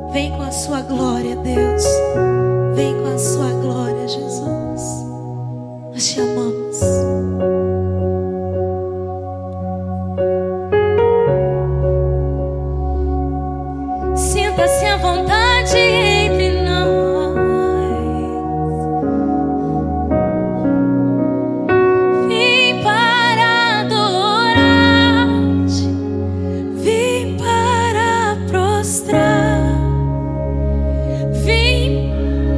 Vem com a sua glória, Deus. Vem com a sua glória, Jesus. Nós te amamos. Sinta-se à vontade entre nós. Vim para adorar-te, vim para prostrar, vim.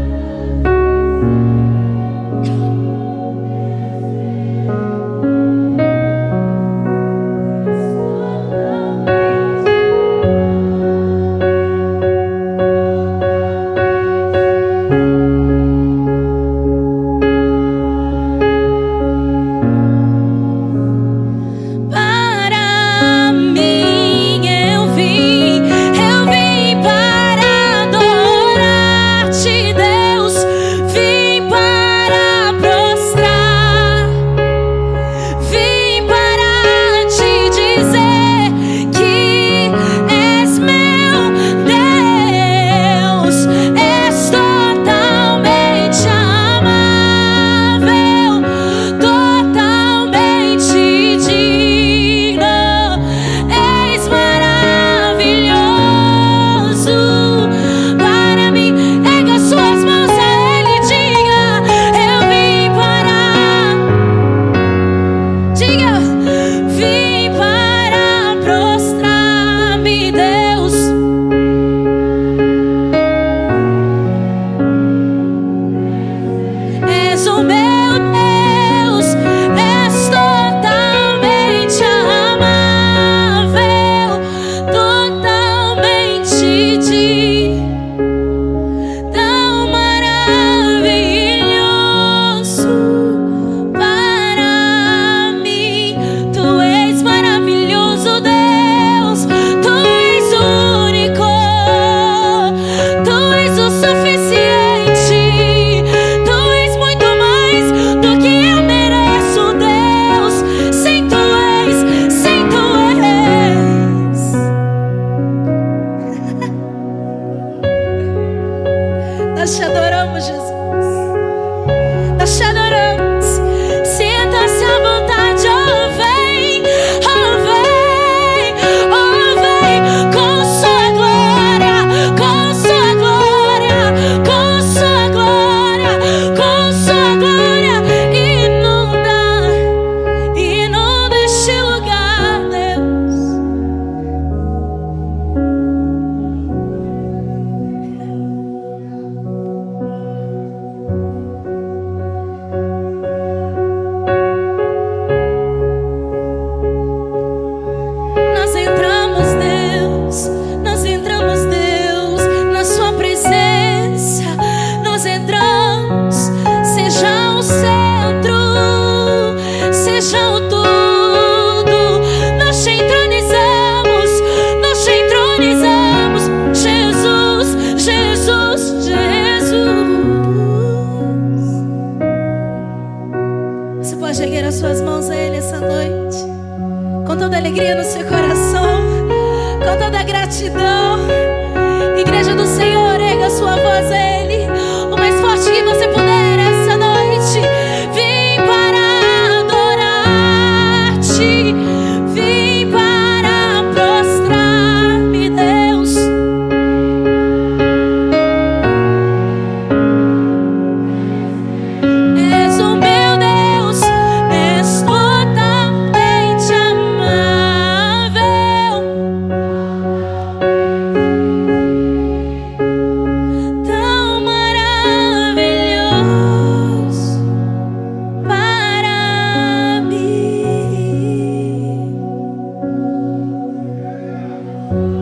Nós te adoramos, Jesus. Nós te adoramos. Sinta-se à vontade. Oh, vem, oh, vem, oh, vem. Com sua glória, com sua glória, com sua glória, com sua glória. Inunda este lugar, Deus. Você pode erguer as suas mãos a Ele essa noite, com toda a alegria no seu coração, com toda a gratidão.